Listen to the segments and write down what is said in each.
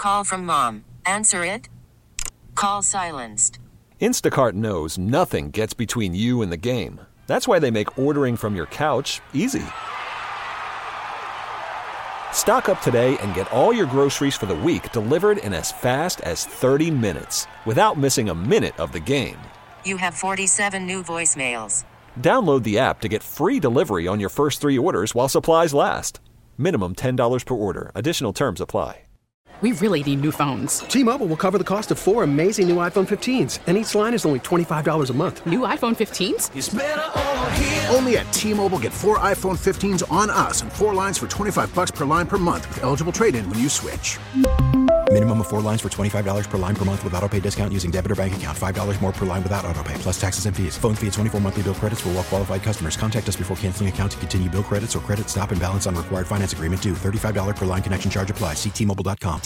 Call from mom. Answer it. Call silenced. Instacart knows nothing gets between you and the game. That's why they make ordering from your couch easy. Stock up today and get all your groceries for the week delivered in as fast as 30 minutes without missing a minute of the game. You have 47 new voicemails. Download the app to get free delivery on your first 3 orders while supplies last. Minimum $10 per order. Additional terms apply. We really need new phones. T-Mobile will cover the cost of 4 amazing new iPhone 15s, and each line is only $25 a month. New iPhone 15s? It's better over here. Only at T-Mobile, get 4 iPhone 15s on us and 4 lines for $25 per line per month with eligible trade-in when you switch. Minimum of 4 lines for $25 per line per month with autopay discount using debit or bank account. $5 more per line without autopay, plus taxes and fees. Phone fee at 24 monthly bill credits for well-qualified customers. Contact us before canceling account to continue bill credits or credit stop and balance on required finance agreement due. $35 per line connection charge applies. See T-Mobile.com.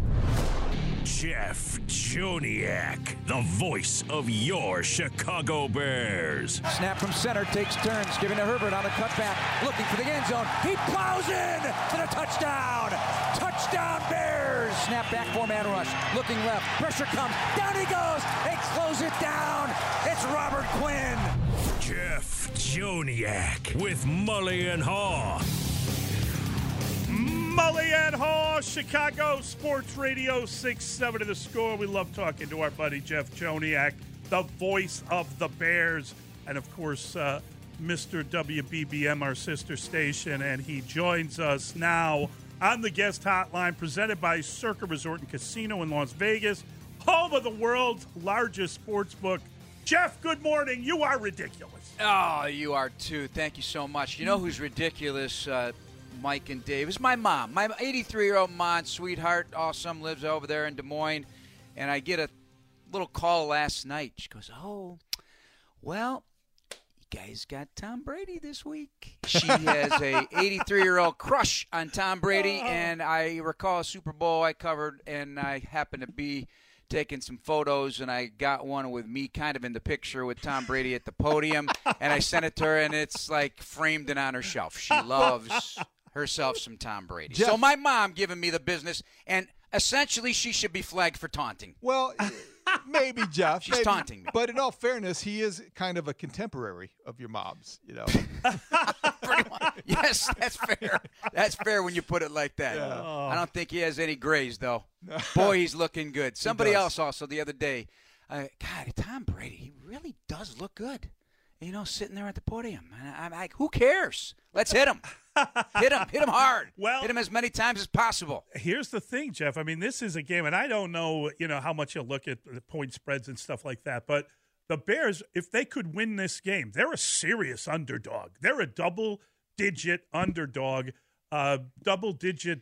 Jeff Joniak, the voice of your Chicago Bears. Snap from center, takes turns, giving to Herbert on the cutback, looking for the end zone. He plows in for the touchdown. Touchdown Bears. Snap back, 4-man rush, looking left, pressure comes, down he goes. They close it down. It's Robert Quinn. Jeff Joniak with Mully and Haw. Mully and Haw, Chicago Sports Radio 670 The Score. We love talking to our buddy Jeff Joniak, the voice of the Bears, and of course, Mr. WBBM, our sister station, and he joins us now on the guest hotline presented by Circa Resort and Casino in Las Vegas, home of the world's largest sports book. Jeff, good morning. You are ridiculous. Oh, you are too. Thank you so much. You know who's ridiculous, Mike and Dave, is my mom. My 83-year-old mom, sweetheart, awesome, lives over there in Des Moines. And I get a little call last night. She goes, oh, well, you guys got Tom Brady this week. She has a 83-year-old crush on Tom Brady. And I recall a Super Bowl I covered, and I happened to be taking some photos, and I got one with me kind of in the picture with Tom Brady at the podium. And I sent it to her, and it's like framed and on her shelf. She loves herself some Tom Brady. Jeff. So my mom giving me the business, and essentially she should be flagged for taunting. Well, maybe, Jeff. She's taunting me. But in all fairness, he is kind of a contemporary of your mom's, you know. Pretty much. Yes, that's fair. That's fair when you put it like that. Yeah. I don't think he has any grays, though. Boy, he's looking good. Somebody else also the other day, God, Tom Brady, he really does look good. You know, sitting there at the podium. And I'm like, who cares? Let's hit him. Hit him hard. Well, hit him as many times as possible. Here's the thing, Jeff. I mean, this is a game, and I don't know, how much you look at the point spreads and stuff like that, but the Bears, if they could win this game, they're a serious underdog. They're a double-digit underdog. Double-digit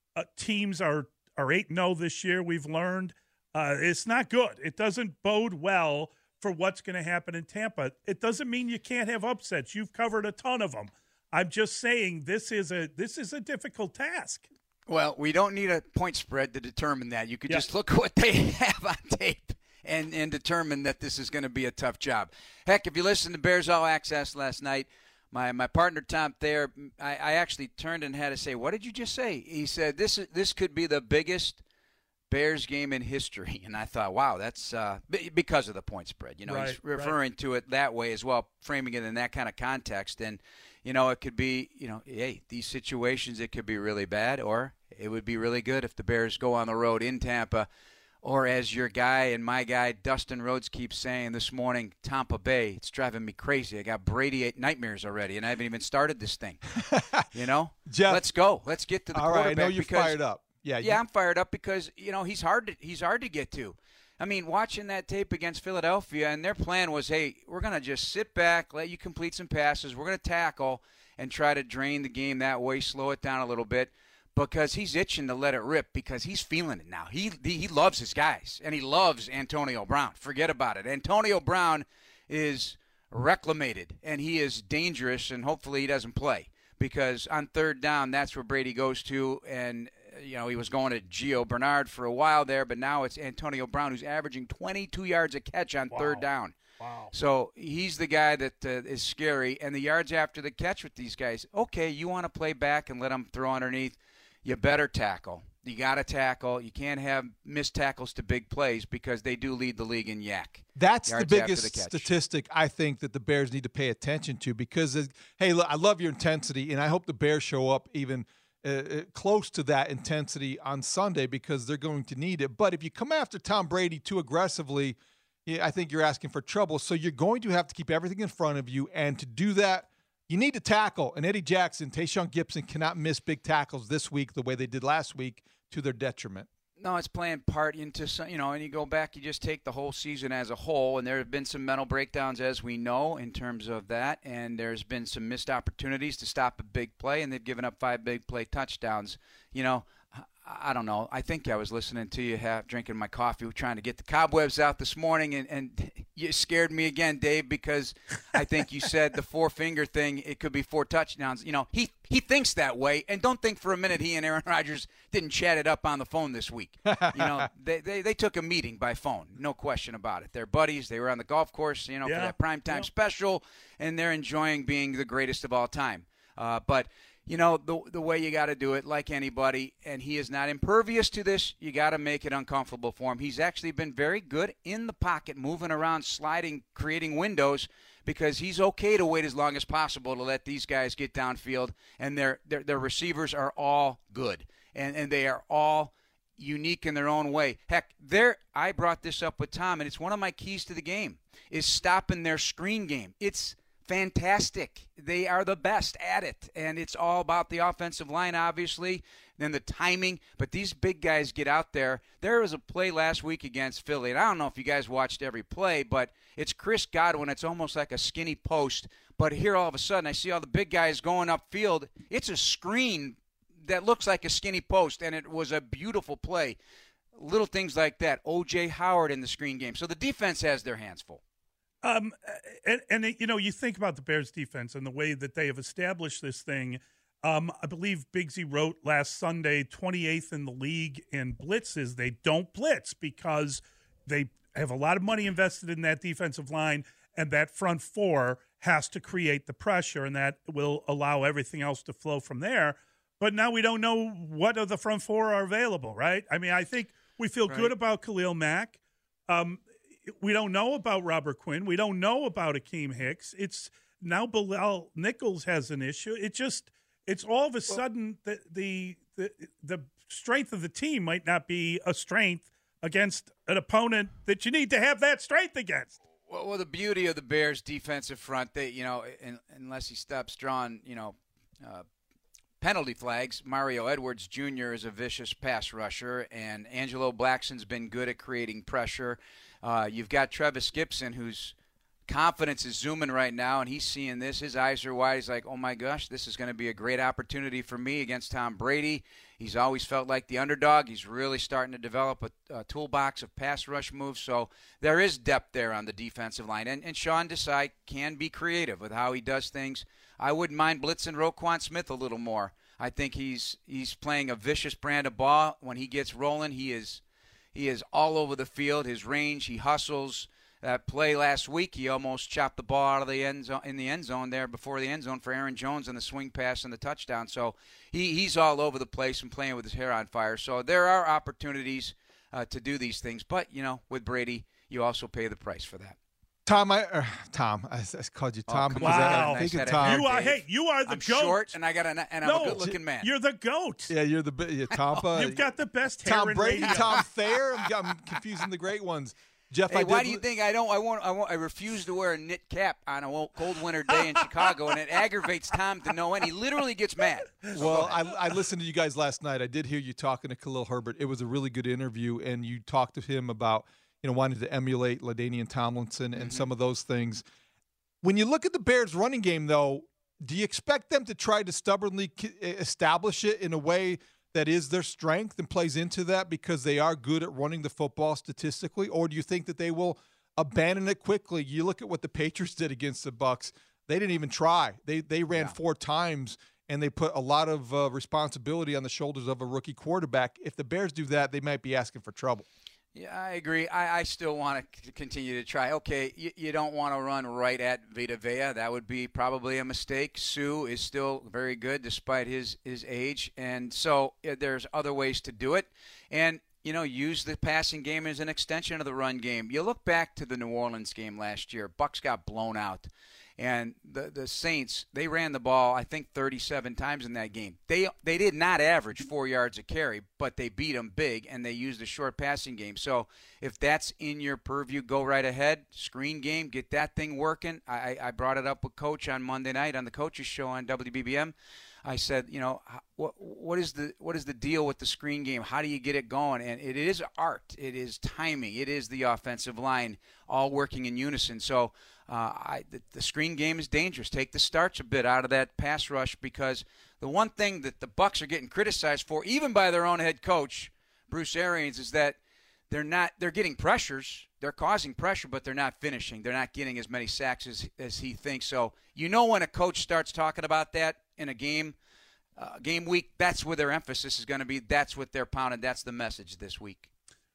teams are 8-0 this year, we've learned. It's not good. It doesn't bode well for what's going to happen in Tampa. It doesn't mean you can't have upsets. You've covered a ton of them. I'm just saying this is a difficult task. Well, we don't need a point spread to determine that. You could just look at what they have on tape and determine that this is going to be a tough job. Heck, if you listened to Bears All Access last night, my partner Tom Thayer, I actually turned and had to say, what did you just say? He said, this could be the biggest Bears game in history. And I thought, wow, that's because of the point spread. He's referring to it that way as well, framing it in that kind of context. And, it could be, hey, these situations, it could be really bad, or it would be really good if the Bears go on the road in Tampa, or as your guy and my guy Dustin Rhodes keeps saying this morning, Tampa Bay. It's driving me crazy. I got Brady nightmares already, and I haven't even started this thing. Jeff, let's go. Let's get to the quarterback. All right, I know you're fired up. Yeah, I'm fired up because, he's hard to get to. I mean, watching that tape against Philadelphia, and their plan was, hey, we're going to just sit back, let you complete some passes. We're going to tackle and try to drain the game that way, slow it down a little bit, because he's itching to let it rip because he's feeling it now. He loves his guys, and he loves Antonio Brown. Forget about it. Antonio Brown is reclamated, and he is dangerous, and hopefully he doesn't play because on third down, that's where Brady goes to, and he was going to Gio Bernard for a while there, but now it's Antonio Brown who's averaging 22 yards a catch on third down. Wow. So he's the guy that is scary. And the yards after the catch with these guys, okay, you want to play back and let them throw underneath, you better tackle. You got to tackle. You can't have missed tackles to big plays because they do lead the league in yak. That's yards the after biggest the catch. statistic I think that the Bears need to pay attention to because, hey, look, I love your intensity, and I hope the Bears show up even close to that intensity on Sunday because they're going to need it. But if you come after Tom Brady too aggressively, I think you're asking for trouble. So you're going to have to keep everything in front of you, and to do that, you need to tackle. And Eddie Jackson, Tayshaun Gibson cannot miss big tackles this week the way they did last week to their detriment. No, it's playing part into some, and you go back, you just take the whole season as a whole, and there have been some mental breakdowns, as we know, in terms of that, and there's been some missed opportunities to stop a big play, and they've given up 5 big play touchdowns. I don't know. I think I was listening to you drinking my coffee, trying to get the cobwebs out this morning, and you scared me again, Dave, because I think you said the 4-finger thing, it could be 4 touchdowns. He thinks that way, and don't think for a minute he and Aaron Rodgers didn't chat it up on the phone this week. They took a meeting by phone, no question about it. They're buddies. They were on the golf course, for that primetime special, and they're enjoying being the greatest of all time. But the way you got to do it, like anybody, and he is not impervious to this, you got to make it uncomfortable for him. He's actually been very good in the pocket, moving around, sliding, creating windows, because he's okay to wait as long as possible to let these guys get downfield, and their receivers are all good, and they are all unique in their own way. Heck, I brought this up with Tom, and it's one of my keys to the game, is stopping their screen game. It's fantastic. They are the best at it, and it's all about the offensive line, obviously, then the timing, but these big guys get out there. There was a play last week against Philly, and I don't know if you guys watched every play, but it's Chris Godwin. It's almost like a skinny post, but here all of a sudden I see all the big guys going upfield. It's a screen that looks like a skinny post, and it was a beautiful play. Little things like that. O.J. Howard in the screen game. So the defense has their hands full. You think about the Bears defense and the way that they have established this thing. I believe Bigsy wrote last Sunday, 28th in the league in blitzes. They don't blitz because they have a lot of money invested in that defensive line, and that front four has to create the pressure, and that will allow everything else to flow from there. But now we don't know what of the front four are available, right? I mean, I think we feel good about Khalil Mack. We don't know about Robert Quinn. We don't know about Akeem Hicks. It's now Bilal Nichols has an issue. It's all of a sudden the strength of the team might not be a strength against an opponent that you need to have that strength against. Well, the beauty of the Bears' defensive front, they unless he stops drawing penalty flags, Mario Edwards Jr. is a vicious pass rusher, and Angelo Blackson's been good at creating pressure. You've got Trevis Gibson, whose confidence is zooming right now, and he's seeing this. His eyes are wide. He's like, oh, my gosh, this is going to be a great opportunity for me against Tom Brady. He's always felt like the underdog. He's really starting to develop a toolbox of pass rush moves. So there is depth there on the defensive line. And Sean Desai can be creative with how he does things. I wouldn't mind blitzing Roquan Smith a little more. I think he's playing a vicious brand of ball. When he gets rolling, he is all over the field. His range, he hustles. That play last week, he almost chopped the ball out of the end zone, in the end zone there before the end zone for Aaron Jones on the swing pass and the touchdown. So he's all over the place and playing with his hair on fire. So there are opportunities to do these things. But, with Brady, you also pay the price for that. Tom, I called you Tom. Oh, wow. Nice Tom. You are the I'm goat. Short, and I'm a good-looking man. You're the goat. Yeah, you're Tampa. You've got the best hair Tom in Brady, radio. Tom Thayer. I'm confusing the great ones. Jeff, hey, why do you think I refuse to wear a knit cap on a cold winter day in Chicago, and it aggravates Tom to no end. He literally gets mad. Well, I listened to you guys last night. I did hear you talking to Khalil Herbert. It was a really good interview, and you talked to him about wanting to emulate LaDainian Tomlinson and some of those things. When you look at the Bears' running game, though, do you expect them to try to stubbornly establish it in a way that is their strength and plays into that because they are good at running the football statistically? Or do you think that they will abandon it quickly? You look at what the Patriots did against the Bucs. They didn't even try. They ran 4 times, and they put a lot of responsibility on the shoulders of a rookie quarterback. If the Bears do that, they might be asking for trouble. Yeah, I agree. I still want to continue to try. Okay, you don't want to run right at Vita Vea. That would be probably a mistake. Sue is still very good despite his age. And so there's other ways to do it. And, use the passing game as an extension of the run game. You look back to the New Orleans game last year. Bucs got blown out. And the Saints, they ran the ball, I think, 37 times in that game. They did not average 4 yards a carry, but they beat them big, and they used a short passing game. So if that's in your purview, go right ahead. Screen game, get that thing working. I brought it up with Coach on Monday night on the Coaches Show on WBBM. I said, what is the deal with the screen game? How do you get it going? And it is art. It is timing. It is the offensive line all working in unison. So the screen game is dangerous. Take the starch a bit out of that pass rush, because the one thing that the Bucs are getting criticized for, even by their own head coach, Bruce Arians, is that they're getting pressures. They're causing pressure, but they're not finishing. They're not getting as many sacks as he thinks. So when a coach starts talking about that in a game week, that's where their emphasis is going to be. That's what they're pounding. That's the message this week.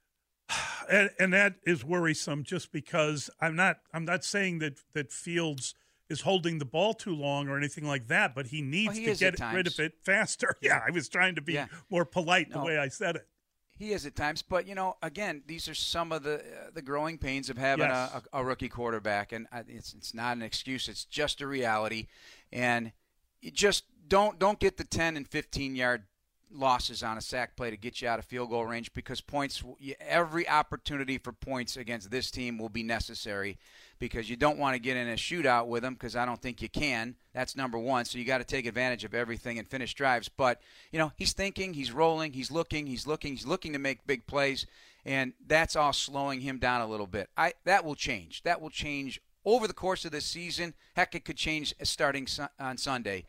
And that is worrisome, just because I'm not saying that Fields is holding the ball too long or anything like that, but he needs to get rid of it faster. Yeah, I was trying to be more polite the way I said it. He is at times, but again, these are some of the growing pains of having a rookie quarterback, and it's not an excuse. It's just a reality, and you just don't get the 10 and 15-yard losses on a sack play to get you out of field goal range, because every opportunity for points against this team will be necessary, because you don't want to get in a shootout with them, because I don't think you can. That's number one. So you got to take advantage of everything and finish drives. But, he's thinking, he's rolling, he's looking to make big plays, and that's all slowing him down a little bit. That will change. That will change over the course of this season. Heck, it could change starting on Sunday.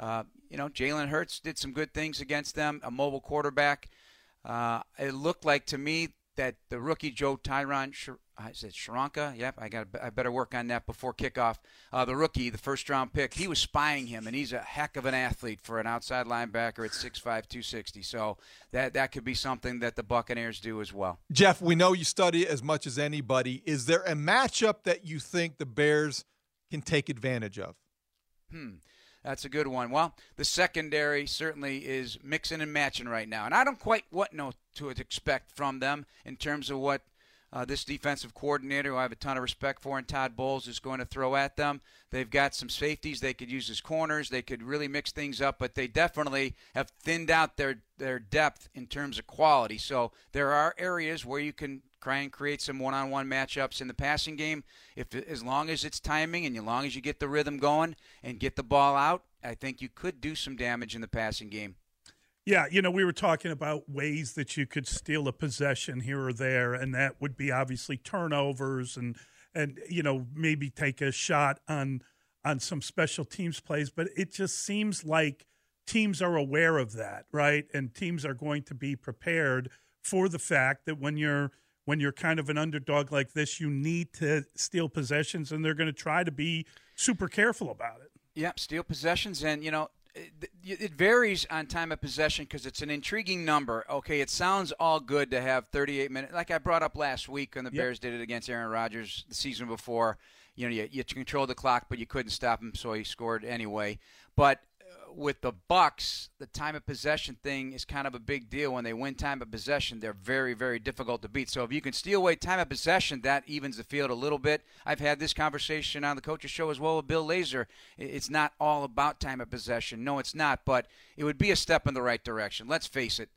Jalen Hurts did some good things against them, a mobile quarterback. It looked like to me that the rookie Joe Tyron, is it Sharonka? Yep, I better work on that before kickoff. The rookie, the first-round pick, he was spying him, and he's a heck of an athlete for an outside linebacker at 6'5", 260. So that could be something that the Buccaneers do as well. Jeff, we know you study as much as anybody. Is there a matchup that you think the Bears can take advantage of? That's a good one. Well, the secondary certainly is mixing and matching right now. And I don't quite know to expect from them in terms of what this defensive coordinator, who I have a ton of respect for, and Todd Bowles, is going to throw at them. They've got some safeties they could use as corners. They could really mix things up, but they definitely have thinned out their depth in terms of quality. So there are areas where you can try and create some one-on-one matchups in the passing game. As long as it's timing and as long as you get the rhythm going and get the ball out, I think you could do some damage in the passing game. Yeah, we were talking about ways that you could steal a possession here or there, and that would be obviously turnovers and maybe take a shot on some special teams plays. But it just seems like teams are aware of that, right? And teams are going to be prepared for the fact that when you're kind of an underdog like this, you need to steal possessions, and they're going to try to be super careful about it. Yep, steal possessions, and it varies on time of possession because it's an intriguing number. Okay, it sounds all good to have 38 minutes, like I brought up last week when the Bears did it against Aaron Rodgers the season before. You controlled the clock, but you couldn't stop him, so he scored anyway. But with the Bucs, the time of possession thing is kind of a big deal. When they win time of possession, they're very, very difficult to beat. So if you can steal away time of possession, that evens the field a little bit. I've had this conversation on the Coaches Show as well with Bill Lazor. It's not all about time of possession. No, it's not, but it would be a step in the right direction. Let's face it.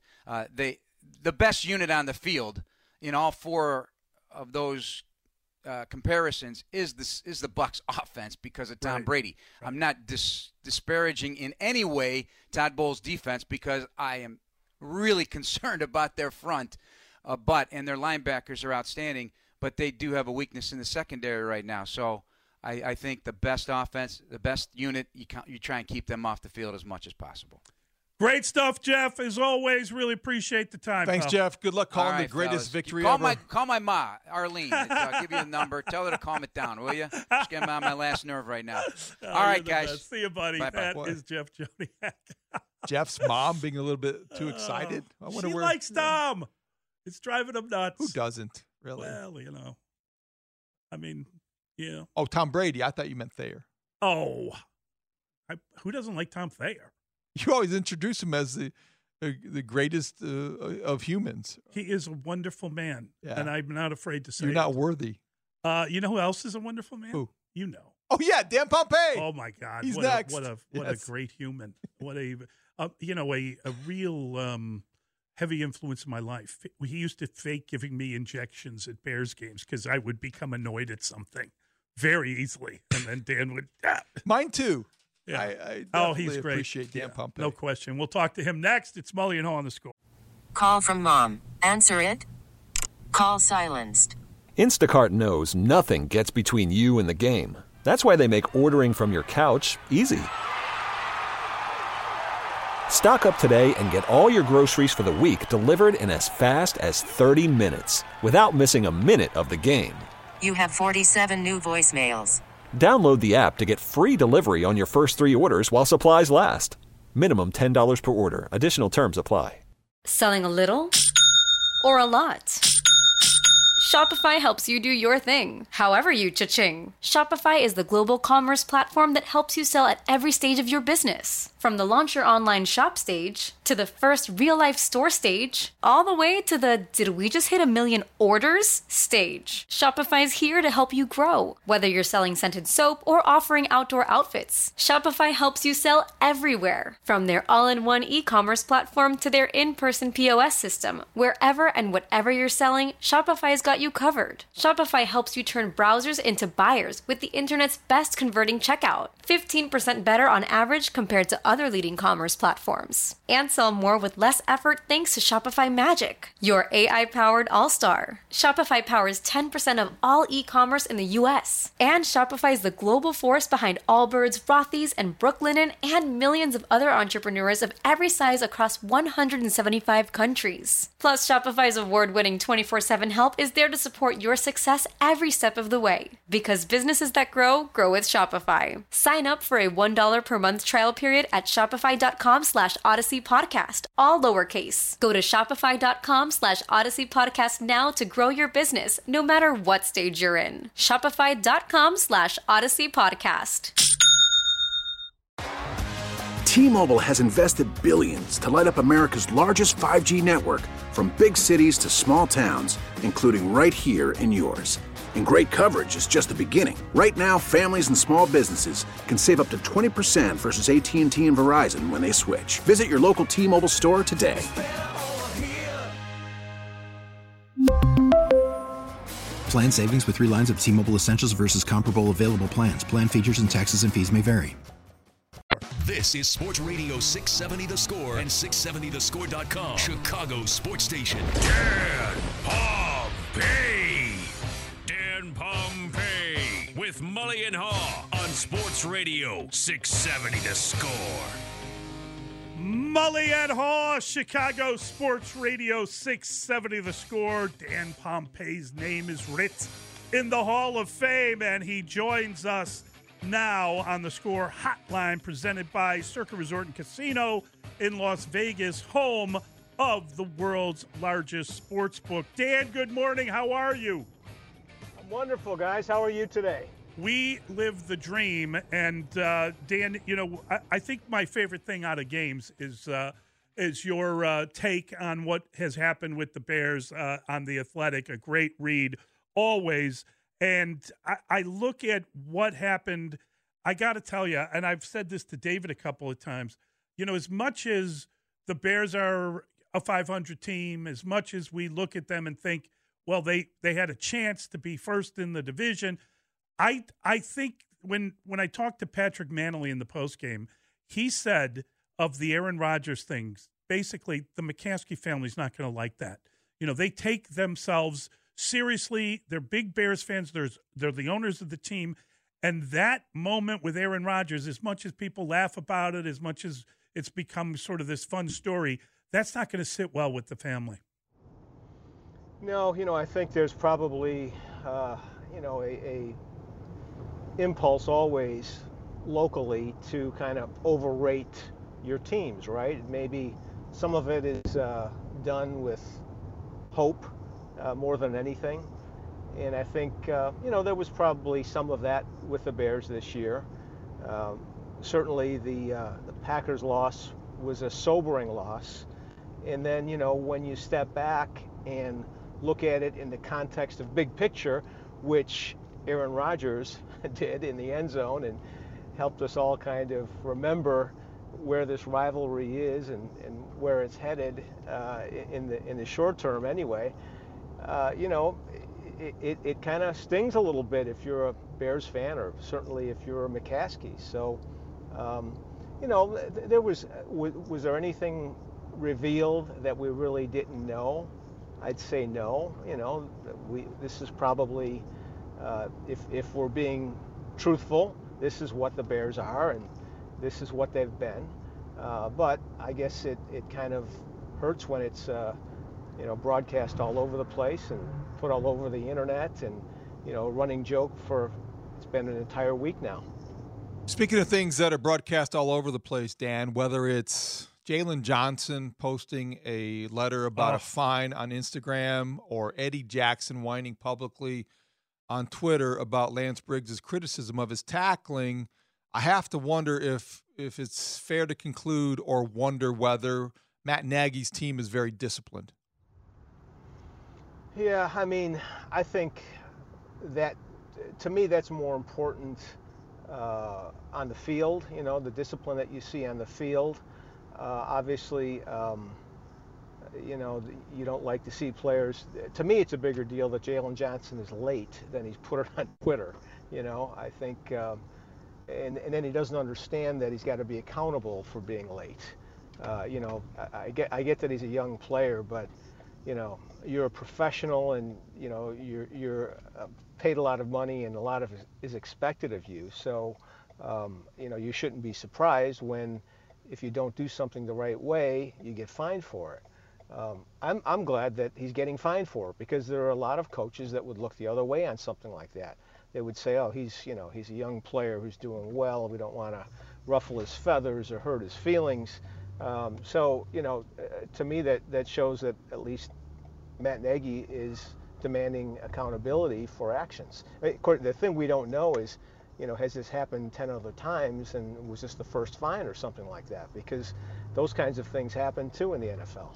The best unit on the field in all four of those comparisons is the Bucs offense because of Tom Brady. Right. I'm not disparaging in any way Todd Bowles' defense because I am really concerned about their front, and their linebackers are outstanding, but they do have a weakness in the secondary right now. So I think the best offense, the best unit, you try and keep them off the field as much as possible. Great stuff, Jeff. As always, really appreciate the time. Thanks, pal. Jeff. Good luck calling the greatest victory ever. Call my ma, Arlene. I'll give you a number. Tell her to calm it down, will you? Just getting on my last nerve right now. All right, guys. Best. See you, buddy. Bye-bye. That is Jeff Joniak. Jeff's mom being a little bit too excited. She likes Tom. It's driving them nuts. Who doesn't, really? Well, I mean, yeah. Oh, Tom Brady. I thought you meant Thayer. Oh, who doesn't like Tom Thayer? You always introduce him as the greatest of humans. He is a wonderful man, and I'm not afraid to say You're not worthy. You know who else is a wonderful man? Who? You know. Oh, yeah, Dan Pompei. Oh, my God. He's next. What a great human. What a real heavy influence in my life. He used to fake giving me injections at Bears games because I would become annoyed at something very easily. And then Dan would. Mine, too. Yeah. I he's great. Appreciate Dan Pompei. No question. We'll talk to him next. It's Mully and Haw on the Score. Call from mom. Answer it. Call silenced. Instacart knows nothing gets between you and the game. That's why they make ordering from your couch easy. Stock up today and get all your groceries for the week delivered in as fast as 30 minutes without missing a minute of the game. You have 47 new voicemails. Download the app to get free delivery on your first 3 orders while supplies last. Minimum $10 per order. Additional terms apply. Selling a little or a lot? Shopify helps you do your thing, however you cha-ching. Shopify is the global commerce platform that helps you sell at every stage of your business. From the launch your online shop stage, to the first real-life store stage, all the way to the did we just hit 1 million orders stage. Shopify's here to help you grow. Whether you're selling scented soap or offering outdoor outfits, Shopify helps you sell everywhere. From their all-in-one e-commerce platform to their in-person POS system, wherever and whatever you're selling, Shopify's got you covered. Shopify helps you turn browsers into buyers with the internet's best converting checkout. 15% better on average compared to other leading commerce platforms. And sell more with less effort thanks to Shopify Magic, your AI-powered all-star. Shopify powers 10% of all e-commerce in the U.S. And Shopify is the global force behind Allbirds, Rothy's, and Brooklinen, and millions of other entrepreneurs of every size across 175 countries. Plus, Shopify's award-winning 24/7 help is there to support your success every step of the way. Because businesses that grow, grow with Shopify. Sign up for a $1 per month trial period at shopify.com/Odyssey Podcast, all lowercase. Go to shopify.com/Odyssey Podcast now to grow your business, no matter what stage you're in. Shopify.com/Odyssey Podcast. T-Mobile has invested billions to light up America's largest 5G network, from big cities to small towns, including right here in yours. And great coverage is just the beginning. Right now, families and small businesses can save up to 20% versus AT&T and Verizon when they switch. Visit your local T-Mobile store today. Plan savings with 3 lines of T-Mobile Essentials versus comparable available plans. Plan features and taxes and fees may vary. This is Sports Radio 670 The Score and 670thescore.com. Chicago's sports station. Dan Pompei. Dan Pompei with Mully and Haw on Sports Radio 670 The Score. Mully and Haw, Chicago Sports Radio 670 The Score. Dan Pompei's name is writ in the Hall of Fame, and he joins us now on the Score Hotline, presented by Circa Resort and Casino in Las Vegas, home of the world's largest sports book. Dan, good morning. How are you? I'm wonderful, guys. How are you today? We live the dream. And, Dan, I think my favorite thing out of games is your take on what has happened with the Bears on The Athletic. A great read, always. And I look at what happened. I got to tell you, and I've said this to David a couple of times, as much as the Bears are a 500 team, as much as we look at them and think, well, they had a chance to be first in the division, I think when I talked to Patrick Manley in the postgame, he said of the Aaron Rodgers things, basically the McCaskey family's not going to like that. They take themselves seriously. They're big Bears fans. They're the owners of the team. And that moment with Aaron Rodgers, as much as people laugh about it, as much as it's become sort of this fun story, that's not going to sit well with the family. No, I think there's probably, a impulse always locally to kind of overrate your teams, right? Maybe some of it is done with hope more than anything. And I think, there was probably some of that with the Bears this year. Certainly the Packers loss was a sobering loss. And then, when you step back and look at it in the context of big picture, which Aaron Rodgers did in the end zone and helped us all kind of remember where this rivalry is and where it's headed in the short term anyway, it kind of stings a little bit if you're a Bears fan, or certainly if you're a McCaskey. So, there was there anything revealed that we really didn't know? I'd say no. This is probably, if we're being truthful, this is what the Bears are, and this is what they've been. But I guess it kind of hurts when it's broadcast all over the place and put all over the internet, and a running joke it's been an entire week now. Speaking of things that are broadcast all over the place, Dan, whether it's Jalen Johnson posting a letter about a fine on Instagram, or Eddie Jackson whining publicly on Twitter about Lance Briggs' criticism of his tackling, I have to wonder if it's fair to conclude or wonder whether Matt Nagy's team is very disciplined. Yeah, I think that, to me, that's more important on the field, the discipline that you see on the field. Obviously, you don't like to see players. To me, it's a bigger deal that Jalen Johnson is late than he's put it on Twitter. I think, and then he doesn't understand that he's got to be accountable for being late. I get that he's a young player, but you're a professional, and you're paid a lot of money, and a lot of it is expected of you. So, you shouldn't be surprised when, if you don't do something the right way, you get fined for it. I'm glad that he's getting fined for it, because there are a lot of coaches that would look the other way on something like that. They would say, oh, he's a young player who's doing well. We don't want to ruffle his feathers or hurt his feelings. So, to me, that shows that at least Matt Nagy is demanding accountability for actions. The thing we don't know is, has this happened 10 other times, and was this the first fine or something like that? Because those kinds of things happen too in the NFL.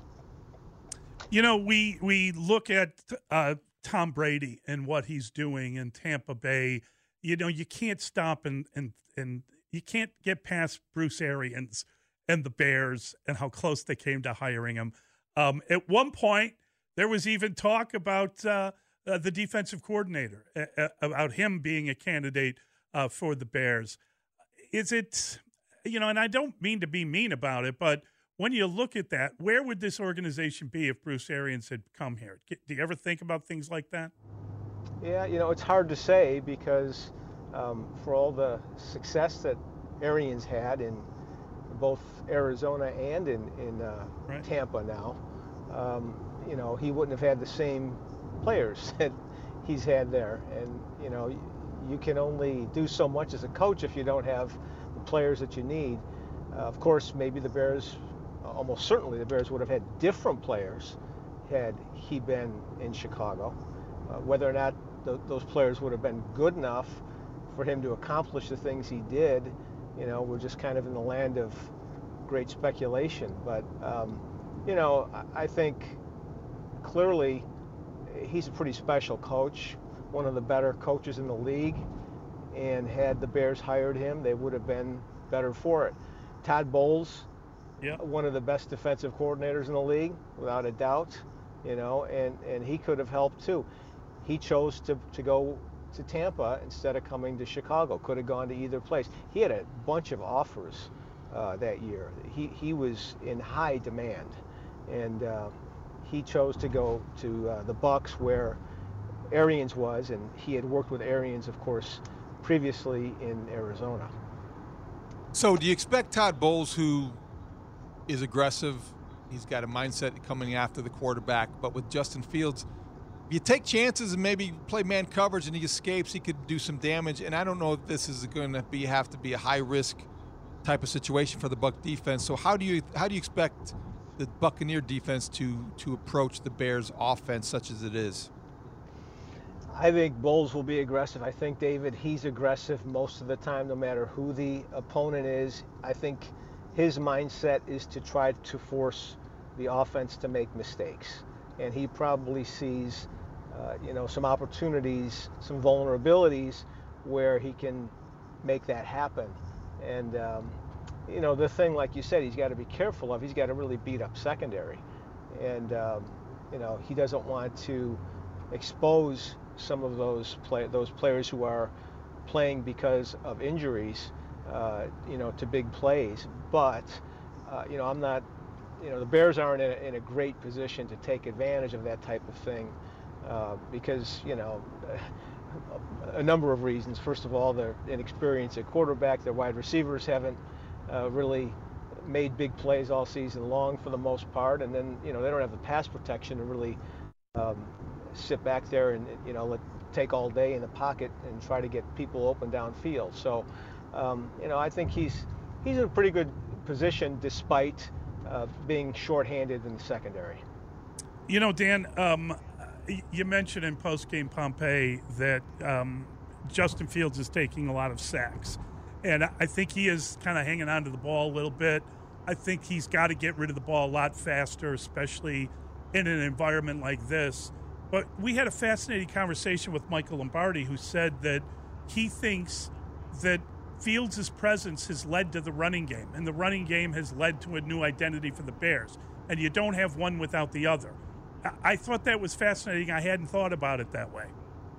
We look at Tom Brady and what he's doing in Tampa Bay. You can't stop and you can't get past Bruce Arians and the Bears and how close they came to hiring him. At one point, there was even talk about the defensive coordinator, about him being a candidate for the Bears. Is it, and I don't mean to be mean about it, but when you look at that, where would this organization be if Bruce Arians had come here? Do you ever think about things like that? Yeah, it's hard to say, because for all the success that Arians had in both Arizona and in right. Tampa now, he wouldn't have had the same players that he's had there. And, you can only do so much as a coach if you don't have the players that you need. Of course, maybe the Bears, almost certainly the Bears would have had different players had he been in Chicago. Whether or not those players would have been good enough for him to accomplish the things he did, we're just kind of in the land of great speculation. But, I think clearly he's a pretty special coach, one of the better coaches in the league, and had the Bears hired him, they would have been better for it. Todd Bowles, one of the best defensive coordinators in the league, without a doubt, and he could have helped too. He chose to go to Tampa instead of coming to Chicago. Could have gone to either place. He had a bunch of offers that year. He was in high demand, and he chose to go to the Bucs, where Arians was, and he had worked with Arians, of course, previously in Arizona. So do you expect Todd Bowles, who is aggressive, he's got a mindset coming after the quarterback, but with Justin Fields, if you take chances and maybe play man coverage and he escapes, he could do some damage. And I don't know if this is going to have to be a high-risk type of situation for the Buck defense. So how do you expect the Buccaneer defense to approach the Bears offense such as it is? I think Bowles will be aggressive. I think, David, he's aggressive most of the time, no matter who the opponent is. I think his mindset is to try to force the offense to make mistakes. And he probably sees, some opportunities, some vulnerabilities where he can make that happen. And, the thing, like you said, he's got to be careful of, he's got to really beat up secondary. And, he doesn't want to expose some of those players who are playing because of injuries, to big plays. But, I'm not, the Bears aren't in a great position to take advantage of that type of thing because, a number of reasons. First of all, their inexperience at quarterback, their wide receivers haven't really made big plays all season long for the most part, and then they don't have the pass protection to really sit back there and take all day in the pocket and try to get people open downfield. So I think he's in a pretty good position despite being shorthanded in the secondary. Dan, you mentioned in post-game Pompey that Justin Fields is taking a lot of sacks. And I think he is kind of hanging on to the ball a little bit. I think he's got to get rid of the ball a lot faster, especially in an environment like this. But we had a fascinating conversation with Michael Lombardi, who said that he thinks that Fields' presence has led to the running game, and the running game has led to a new identity for the Bears. And you don't have one without the other. I thought that was fascinating. I hadn't thought about it that way.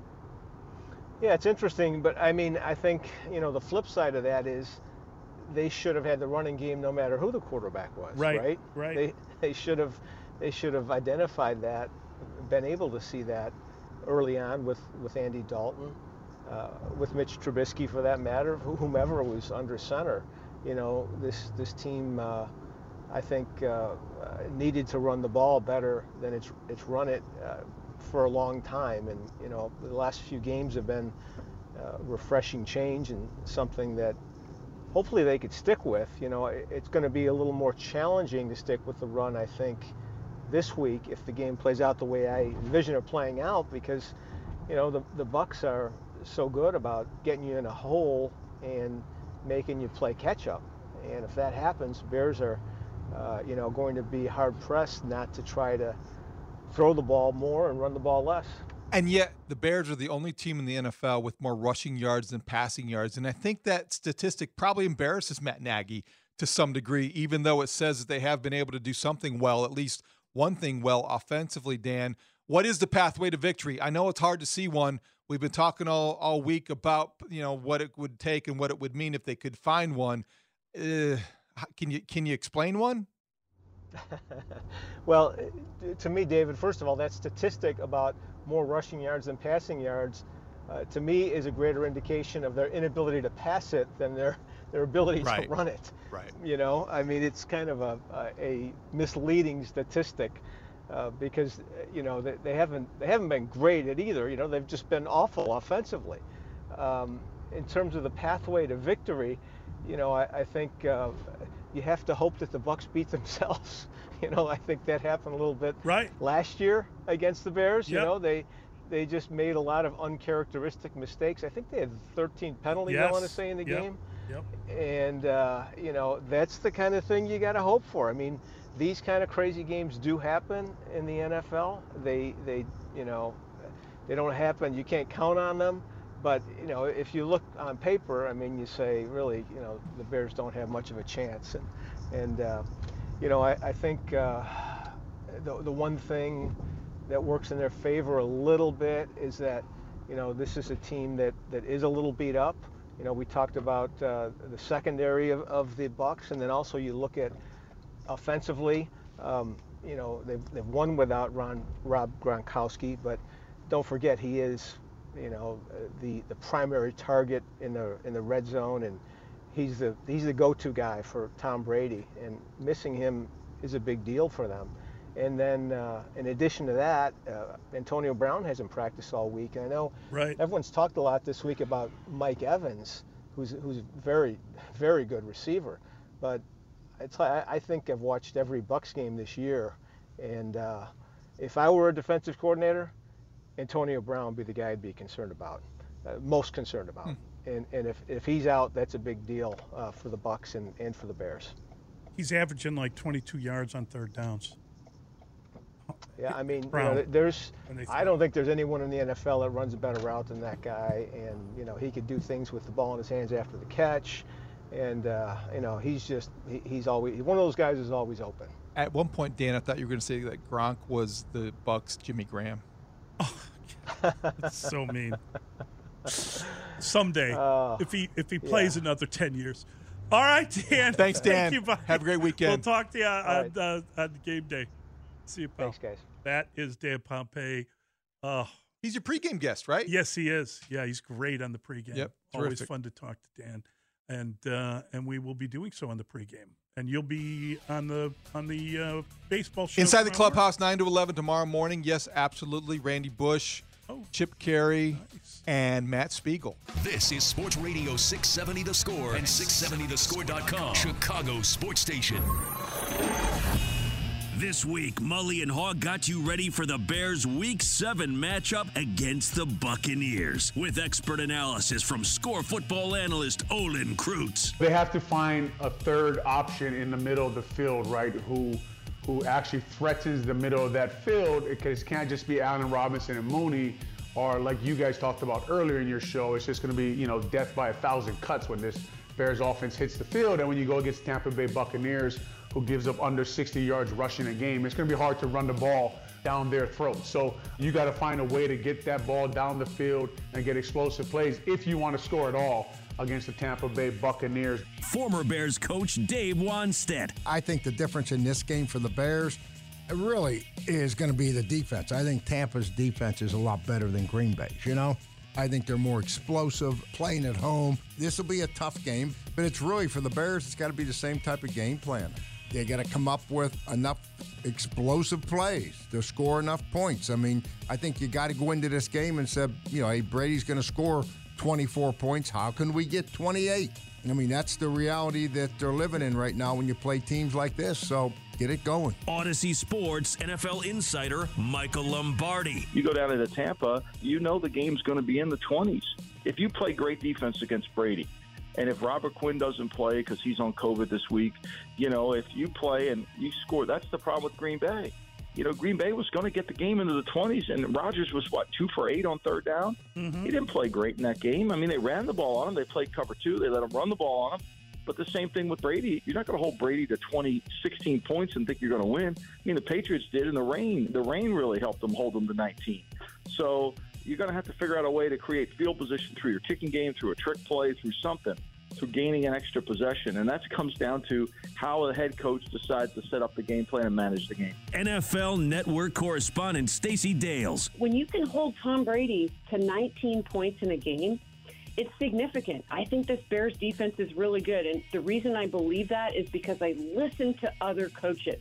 Yeah, it's interesting, but I think, the flip side of that is they should have had the running game no matter who the quarterback was, right? They should have identified that, been able to see that early on with Andy Dalton, with Mitch Trubisky for that matter, whomever was under center. This team, I think, needed to run the ball better than it's run it for a long time, and the last few games have been refreshing change and something that hopefully they could stick with. It's going to be a little more challenging to stick with the run, I think, this week if the game plays out the way I envision it playing out, because the Bucs are so good about getting you in a hole and making you play catch up, and if that happens, Bears are going to be hard pressed not to try to throw the ball more and run the ball less. And yet the Bears are the only team in the NFL with more rushing yards than passing yards. And I think that statistic probably embarrasses Matt Nagy to some degree, even though it says that they have been able to do something well, at least one thing well offensively. Dan, what is the pathway to victory? I know it's hard to see one. We've been talking all week about, what it would take and what it would mean if they could find one. Can you explain one? Well, to me, David, first of all, that statistic about more rushing yards than passing yards, to me, is a greater indication of their inability to pass it than their ability to run it. Right. It's kind of a misleading statistic because they haven't been great at either. They've just been awful offensively. In terms of the pathway to victory, I think you have to hope that the Bucs beat themselves. I think that happened a little bit last year against the Bears. Yep. They just made a lot of uncharacteristic mistakes. I think they had 13 penalties, I want to say, in the game. Yep. And, that's the kind of thing you got to hope for. These kind of crazy games do happen in the NFL. They don't happen. You can't count on them. But, if you look on paper, you say, really, the Bears don't have much of a chance. And I think the one thing that works in their favor a little bit is that, this is a team that is a little beat up. We talked about the secondary of the Bucs, and then also you look at offensively, they've won without Rob Gronkowski, but don't forget he is the primary target in the red zone, and he's the go-to guy for Tom Brady, and missing him is a big deal for them. And then in addition to that, Antonio Brown hasn't practiced all week, and I know everyone's talked a lot this week about Mike Evans, who's a very, very good receiver, but I think I've watched every Bucs game this year, and if I were a defensive coordinator, Antonio Brown would be the guy I'd be concerned about, most concerned about. And if he's out, that's a big deal for the Bucs and for the Bears. He's averaging like 22 yards on third downs. Yeah, I mean, I don't think there's anyone in the NFL that runs a better route than that guy, and he could do things with the ball in his hands after the catch, and he's always one of those guys who's always open. At one point, Dan, I thought you were going to say that Gronk was the Bucs' Jimmy Graham. Oh, that's so mean. Someday, if he plays another 10 years. All right, Dan. Thanks, Dan. Thank you, have a great weekend. We'll talk to you on game day. See you, pal. Thanks, guys. That is Dan Pompei. He's your pregame guest, right? Yes, he is. Yeah, he's great on the pregame. Yep, always terrific. Fun to talk to Dan, and we will be doing so on the pregame. And you'll be on the baseball show Inside the tomorrow Clubhouse, 9 to 11 tomorrow morning. Yes, absolutely. Randy Bush, Chip Carey, and Matt Spiegel. This is Sports Radio 670 The Score and 670thescore.com. Chicago Sports Station. This week, Mully and Hawk got you ready for the Bears' Week 7 matchup against the Buccaneers with expert analysis from Score football analyst Olin Kreutz. They have to find a third option in the middle of the field, right, who actually threatens the middle of that field, because it can't just be Allen Robinson and Mooney, or like you guys talked about earlier in your show, it's just going to be, death by 1,000 cuts when this Bears offense hits the field. And when you go against Tampa Bay Buccaneers, who gives up under 60 yards rushing a game, it's going to be hard to run the ball down their throat. So you got to find a way to get that ball down the field and get explosive plays if you want to score at all against the Tampa Bay Buccaneers. Former Bears coach Dave Wanstead. I think the difference in this game for the Bears really is going to be the defense. I think Tampa's defense is a lot better than Green Bay's, I think they're more explosive, playing at home. This will be a tough game, but it's really, for the Bears, it's got to be the same type of game plan. They got to come up with enough explosive plays to score enough points. I mean, I think you got to go into this game and say, hey, Brady's going to score 24 points. How can we get 28? I mean, that's the reality that they're living in right now when you play teams like this. So get it going. Odyssey Sports NFL insider Michael Lombardi. You go down into Tampa, the game's going to be in the 20s. If you play great defense against Brady, and if Robert Quinn doesn't play because he's on COVID this week, if you play and you score, that's the problem with Green Bay. Green Bay was going to get the game into the 20s, and Rodgers was, 2 for 8 on third down? Mm-hmm. He didn't play great in that game. I mean, they ran the ball on him. They played cover 2. They let him run the ball on him. But the same thing with Brady. You're not going to hold Brady to 16 points and think you're going to win. I mean, the Patriots did in the rain. The rain really helped them hold them to 19. So you're going to have to figure out a way to create field position through your kicking game, through a trick play, through something, through gaining an extra possession. And that comes down to how a head coach decides to set up the game plan and manage the game. NFL Network correspondent Stacey Dales. When you can hold Tom Brady to 19 points in a game, it's significant. I think this Bears defense is really good. And the reason I believe that is because I listen to other coaches.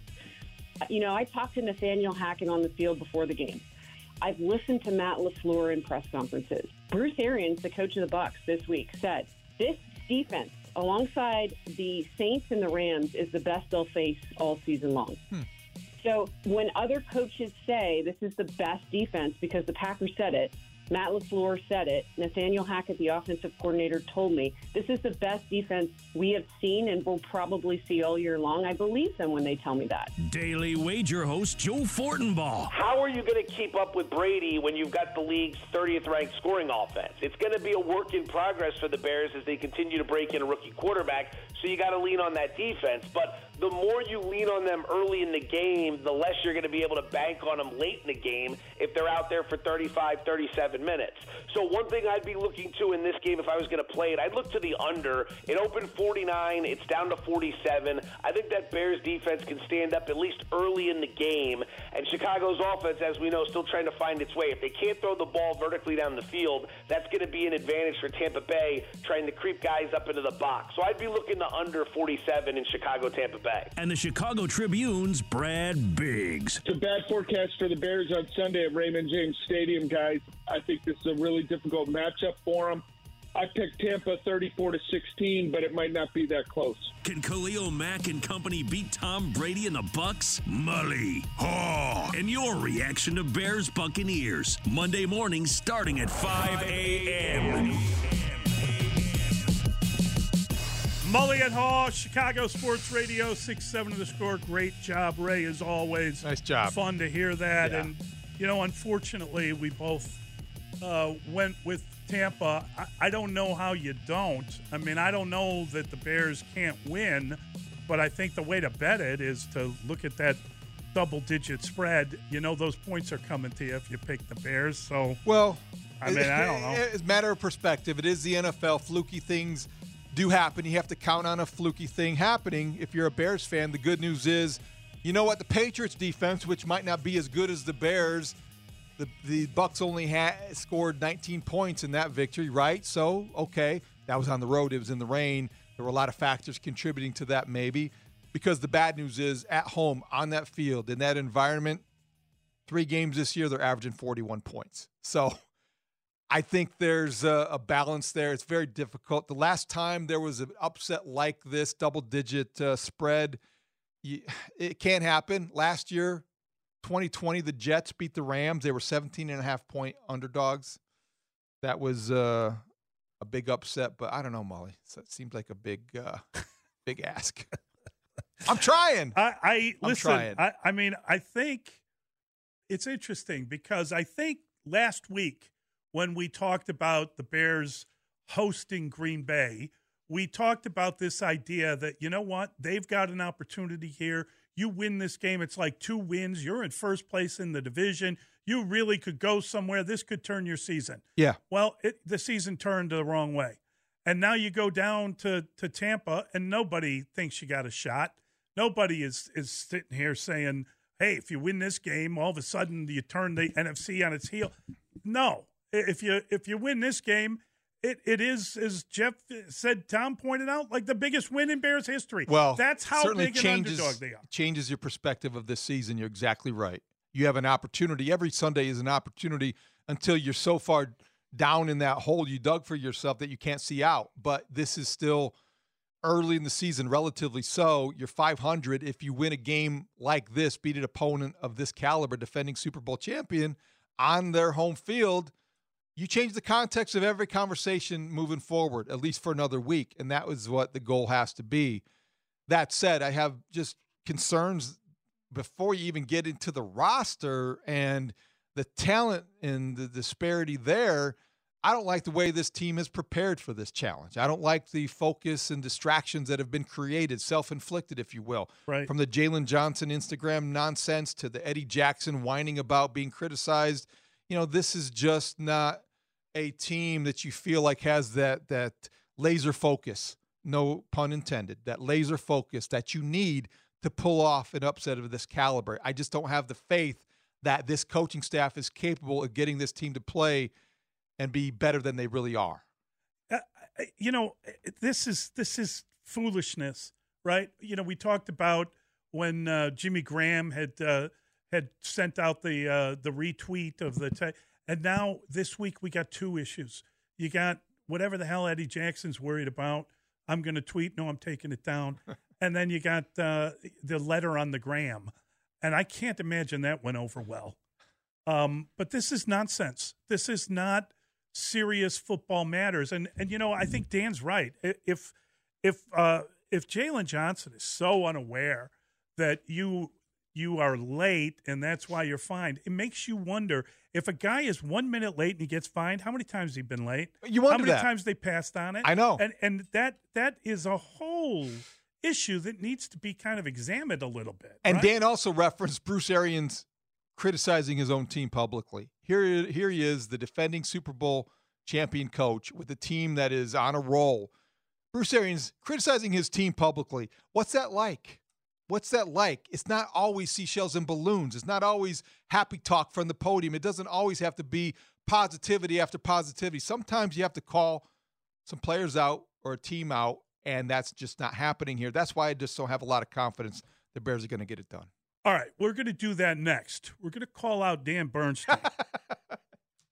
I talked to Nathaniel Hackett on the field before the game. I've listened to Matt LaFleur in press conferences. Bruce Arians, the coach of the Bucs this week, said this defense, alongside the Saints and the Rams, is the best they'll face all season long. So when other coaches say this is the best defense because the Packers said it, Matt LaFleur said it, Nathaniel Hackett, the offensive coordinator, told me this is the best defense we have seen and will probably see all year long. I believe them when they tell me that. Daily Wager host Joe Fortenbaugh. How are you going to keep up with Brady when you've got the league's 30th ranked scoring offense? It's going to be a work in progress for the Bears as they continue to break in a rookie quarterback, so you got to lean on that defense. But the more you lean on them early in the game, the less you're going to be able to bank on them late in the game if they're out there for 35, 37 minutes. So one thing I'd be looking to in this game if I was going to play it, I'd look to the under. It opened 49. It's down to 47. I think that Bears defense can stand up at least early in the game. And Chicago's offense, as we know, still trying to find its way. If they can't throw the ball vertically down the field, that's going to be an advantage for Tampa Bay trying to creep guys up into the box. So I'd be looking to under 47 in Chicago-Tampa Bay. And the Chicago Tribune's Brad Biggs. It's a bad forecast for the Bears on Sunday at Raymond James Stadium, guys. I think this is a really difficult matchup for them. I picked Tampa 34-16, but it might not be that close. Can Khalil Mack and company beat Tom Brady and the Bucks? Mully, Haw, and your reaction to Bears Buccaneers. Monday morning starting at 5 a.m. Mully and Haw, Chicago Sports Radio, 6-7 of the Score. Great job, Ray, as always. Nice job. Fun to hear that. Yeah. And, unfortunately, we both went with Tampa. I don't know how you don't. I mean, I don't know that the Bears can't win, but I think the way to bet it is to look at that double-digit spread. Those points are coming to you if you pick the Bears. So, well, I mean, I don't know. It's a matter of perspective. It is the NFL. Fluky things do happen. You have to count on a fluky thing happening. If you're a Bears fan, the good news is, you know what? The Patriots defense, which might not be as good as the Bears, the Bucs only scored 19 points in that victory, right? So, okay, that was on the road. It was in the rain. There were a lot of factors contributing to that maybe, because the bad news is at home, on that field, in that environment, 3 games this year, they're averaging 41 points. So I think there's a balance there. It's very difficult. The last time there was an upset like this, double-digit spread, it can't happen. Last year, 2020, the Jets beat the Rams. They were 17.5-point underdogs. That was a big upset, but I don't know, Molly. So it seems like a big ask. I'm trying. Listen. I mean, I think it's interesting because I think last week when we talked about the Bears hosting Green Bay, we talked about this idea that, you know what, they've got an opportunity here. You win this game, it's like 2 wins. You're in first place in the division. You really could go somewhere. This could turn your season. Yeah. Well, the season turned the wrong way. And now you go down to Tampa, and nobody thinks you got a shot. Nobody is sitting here saying, hey, if you win this game, all of a sudden you turn the NFC on its heel. No. If you win this game, it is, as Jeff said, Tom pointed out, like the biggest win in Bears history. Well, that's how big an underdog they are. Changes your perspective of this season. You're exactly right. You have an opportunity. Every Sunday is an opportunity until you're so far down in that hole you dug for yourself that you can't see out. But this is still early in the season, relatively so. You're 500. If you win a game like this, beat an opponent of this caliber, defending Super Bowl champion on their home field, you change the context of every conversation moving forward, at least for another week, and that was what the goal has to be. That said, I have just concerns before you even get into the roster and the talent and the disparity there. I don't like the way this team is prepared for this challenge. I don't like the focus and distractions that have been created, self-inflicted, if you will. Right. From the Jalen Johnson Instagram nonsense to the Eddie Jackson whining about being criticized. This is just not a team that you feel like has that laser focus, no pun intended, that laser focus that you need to pull off an upset of this caliber. I just don't have the faith that this coaching staff is capable of getting this team to play and be better than they really are. This is foolishness, right? We talked about when Jimmy Graham had sent out the retweet of the and now this week we got 2 issues. You got whatever the hell Eddie Jackson's worried about. I'm going to tweet. No, I'm taking it down. And then you got the letter on the gram. And I can't imagine that went over well. But this is nonsense. This is not serious football matters. And I think Dan's right. If Jalen Johnson is so unaware that you are late and that's why you're fined, it makes you wonder if a guy is 1 minute late and he gets fined, how many times has he been late? You wonder how many that. times they passed on it? I know. And that is a whole issue that needs to be kind of examined a little bit. And right? Dan also referenced Bruce Arians criticizing his own team publicly. Here he is, the defending Super Bowl champion coach with a team that is on a roll. Bruce Arians criticizing his team publicly. What's that like? What's that like? It's not always seashells and balloons. It's not always happy talk from the podium. It doesn't always have to be positivity after positivity. Sometimes you have to call some players out or a team out, and that's just not happening here. That's why I just don't have a lot of confidence the Bears are going to get it done. All right, we're going to do that next. We're going to call out Dan Bernstein. I did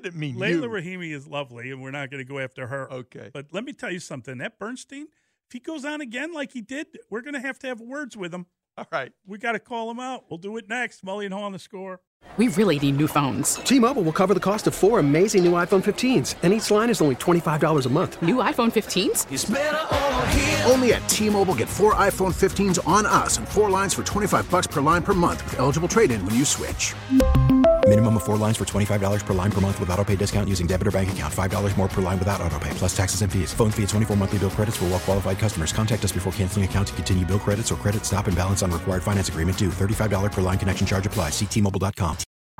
didn't mean Layla you. Rahimi is lovely, and we're not going to go after her. Okay. But let me tell you something. That Bernstein, if he goes on again like he did, we're going to have words with him. All right. We got to call him out. We'll do it next. Mully and Haw on The Score. We really need new phones. T-Mobile will cover the cost of 4 amazing new iPhone 15s, and each line is only $25 a month. New iPhone 15s? It's better over here. Only at T-Mobile, get 4 iPhone 15s on us and 4 lines for $25 per line per month with eligible trade-in when you switch. Minimum of 4 lines for $25 per line per month with autopay discount using debit or bank account. $5 more per line without autopay, plus taxes and fees. Phone fee at 24 monthly bill credits for well-qualified customers. Contact us before canceling account to continue bill credits or credit stop and balance on required finance agreement due. $35 per line connection charge applies. See T-Mobile.com.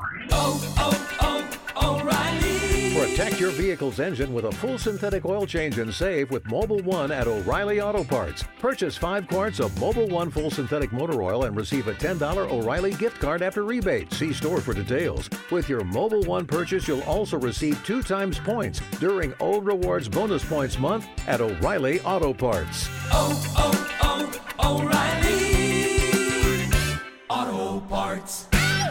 O'Reilly. Protect your vehicle's engine with a full synthetic oil change and save with Mobil 1 at O'Reilly Auto Parts. Purchase 5 quarts of Mobil 1 full synthetic motor oil and receive a $10 O'Reilly gift card after rebate. See store for details. With your Mobil 1 purchase, you'll also receive 2 times points during O Rewards Bonus Points Month at O'Reilly Auto Parts. O'Reilly Auto Parts.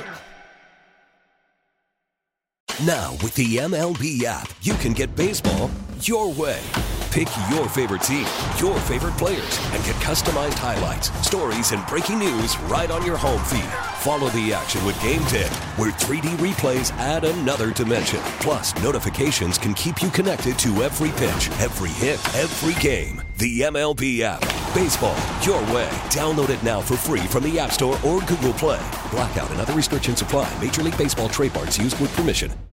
Now, with the MLB app, you can get baseball your way. Pick your favorite team, your favorite players, and get customized highlights, stories, and breaking news right on your home feed. Follow the action with Game Tip, where 3D replays add another dimension. Plus, notifications can keep you connected to every pitch, every hit, every game. The MLB app. Baseball your way. Download it now for free from the App Store or Google Play. Blackout and other restrictions apply. Major League Baseball trademarks used with permission.